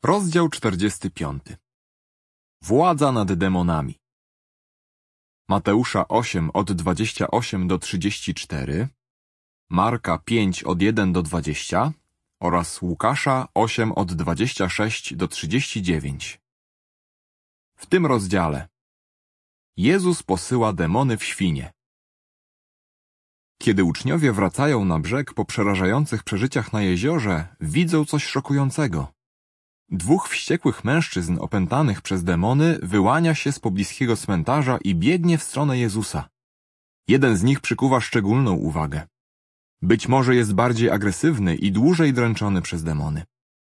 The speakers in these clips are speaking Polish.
Rozdział 45. Władza nad demonami. Mateusza 8 od 28 do 34, Marka 5 od 1 do 20 oraz Łukasza 8 od 26 do 39. W tym rozdziale Jezus posyła demony w świnie. Kiedy uczniowie wracają na brzeg po przerażających przeżyciach na jeziorze, widzą coś szokującego. Dwóch wściekłych mężczyzn opętanych przez demony wyłania się z pobliskiego cmentarza i biegnie w stronę Jezusa. Jeden z nich przykuwa szczególną uwagę. Być może jest bardziej agresywny i dłużej dręczony przez demony.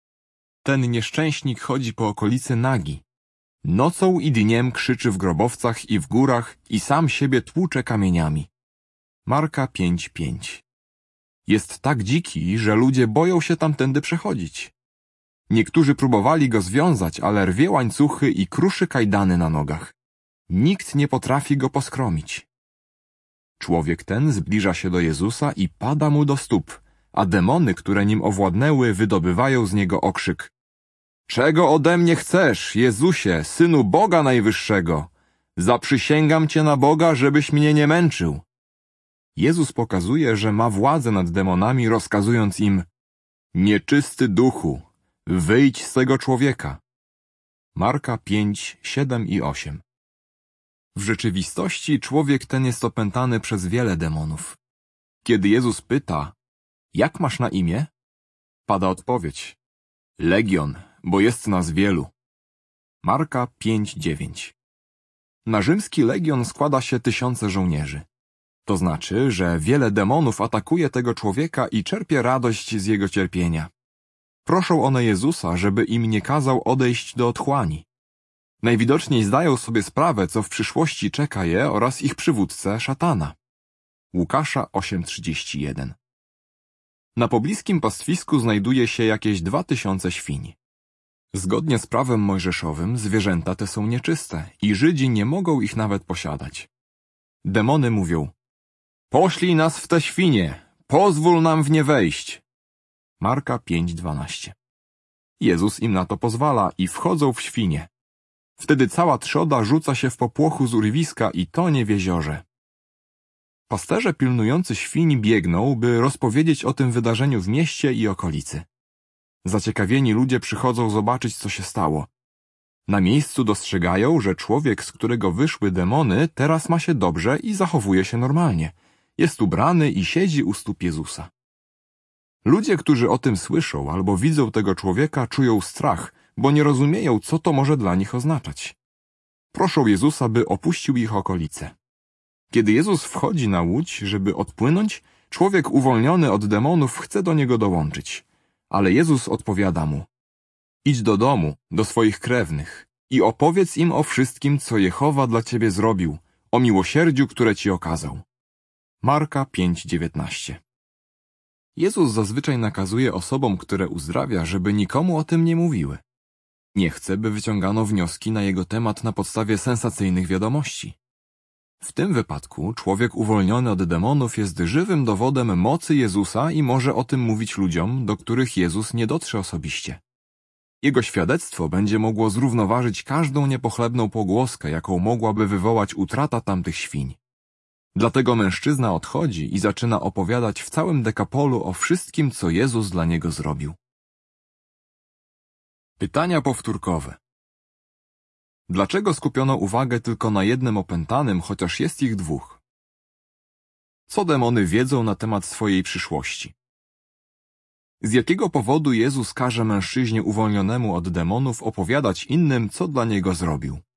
Ten nieszczęśnik chodzi po okolicy nagi. Nocą i dniem krzyczy w grobowcach i w górach i sam siebie tłucze kamieniami. Marka 5:5. Jest tak dziki, że ludzie boją się tamtędy przechodzić. Niektórzy próbowali go związać, ale rwie łańcuchy i kruszy kajdany na nogach. Nikt nie potrafi go poskromić. Człowiek ten zbliża się do Jezusa i pada mu do stóp, a demony, które nim owładnęły, wydobywają z niego okrzyk: „Czego ode mnie chcesz, Jezusie, Synu Boga Najwyższego? Zaprzysięgam Cię na Boga, żebyś mnie nie męczył”. Jezus pokazuje, że ma władzę nad demonami, rozkazując im: „Nieczysty duchu, wyjdź z tego człowieka”. Marka 5, 7 i 8. W rzeczywistości człowiek ten jest opętany przez wiele demonów. Kiedy Jezus pyta: „Jak masz na imię?”, pada odpowiedź: „Legion, bo jest nas wielu”. Marka 5, 9. Na rzymski legion składa się 1000 żołnierzy. To znaczy, że wiele demonów atakuje tego człowieka i czerpie radość z jego cierpienia. Proszą one Jezusa, żeby im nie kazał odejść do otchłani. Najwidoczniej zdają sobie sprawę, co w przyszłości czeka je oraz ich przywódcę, szatana. Łukasza 8:31. Na pobliskim pastwisku znajduje się jakieś 2000 świń. Zgodnie z prawem mojżeszowym zwierzęta te są nieczyste i Żydzi nie mogą ich nawet posiadać. Demony mówią: „Poślij nas w te świnie, pozwól nam w nie wejść”. Marka 5:12. Jezus im na to pozwala i wchodzą w świnie. Wtedy cała trzoda rzuca się w popłochu z urwiska i tonie w jeziorze. Pasterze pilnujący świń biegną, by rozpowiedzieć o tym wydarzeniu w mieście i okolicy. Zaciekawieni ludzie przychodzą zobaczyć, co się stało. Na miejscu dostrzegają, że człowiek, z którego wyszły demony, teraz ma się dobrze i zachowuje się normalnie. Jest ubrany i siedzi u stóp Jezusa. Ludzie, którzy o tym słyszą albo widzą tego człowieka, czują strach, bo nie rozumieją, co to może dla nich oznaczać. Proszą Jezusa, by opuścił ich okolice. Kiedy Jezus wchodzi na łódź, żeby odpłynąć, człowiek uwolniony od demonów chce do niego dołączyć. Ale Jezus odpowiada mu: „Idź do domu, do swoich krewnych i opowiedz im o wszystkim, co Jehowa dla ciebie zrobił, o miłosierdziu, które ci okazał”. Marka 5:19. Jezus zazwyczaj nakazuje osobom, które uzdrawia, żeby nikomu o tym nie mówiły. Nie chce, by wyciągano wnioski na jego temat na podstawie sensacyjnych wiadomości. W tym wypadku człowiek uwolniony od demonów jest żywym dowodem mocy Jezusa i może o tym mówić ludziom, do których Jezus nie dotrze osobiście. Jego świadectwo będzie mogło zrównoważyć każdą niepochlebną pogłoskę, jaką mogłaby wywołać utrata tamtych świń. Dlatego mężczyzna odchodzi i zaczyna opowiadać w całym Dekapolu o wszystkim, co Jezus dla niego zrobił. Pytania powtórkowe. Dlaczego skupiono uwagę tylko na jednym opętanym, chociaż jest ich dwóch? Co demony wiedzą na temat swojej przyszłości? Z jakiego powodu Jezus każe mężczyźnie uwolnionemu od demonów opowiadać innym, co dla niego zrobił?